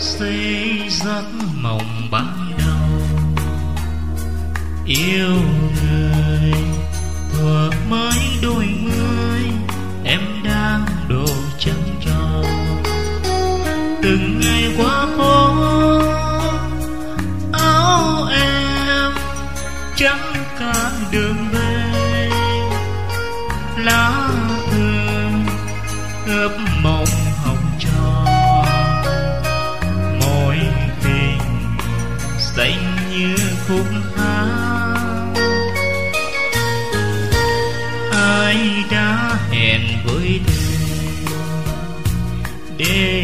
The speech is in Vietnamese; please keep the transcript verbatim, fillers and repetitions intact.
xây giấc mộng ban đầu. Yêu người thuở mới đôi mươi, em đang độ trăng tròn. Từng ngày qua phố áo em trắng cả đường về, lá thư ướp mộng hồng tròn. Mối tình xanh như khúc hát, ai đã hẹn với thề để